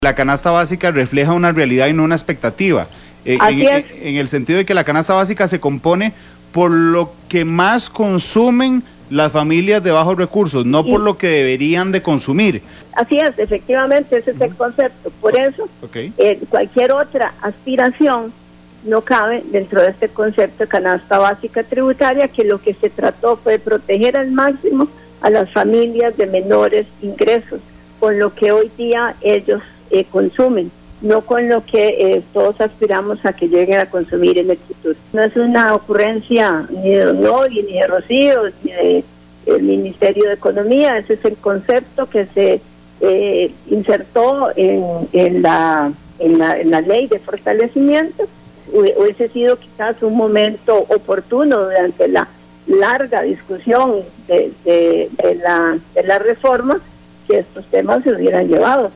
La canasta básica refleja una realidad y no una expectativa. Así es. En el sentido de que la canasta básica se compone por lo que más consumen las familias de bajos recursos, no por lo que deberían de consumir. Así es, efectivamente, ese es el concepto. Por eso, cualquier otra aspiración no cabe dentro de este concepto de canasta básica tributaria, que lo que se trató fue proteger al máximo a las familias de menores ingresos, con lo que hoy día ellos consumen, no con lo que todos aspiramos a que lleguen a consumir en el futuro. No es una ocurrencia ni de Don Novi, ni de Rocío, ni del Ministerio de Economía. Ese es el concepto que se insertó en la ley de fortalecimiento. Hubiese sido quizás un momento oportuno durante la larga discusión de la reforma que estos temas se hubieran llevado.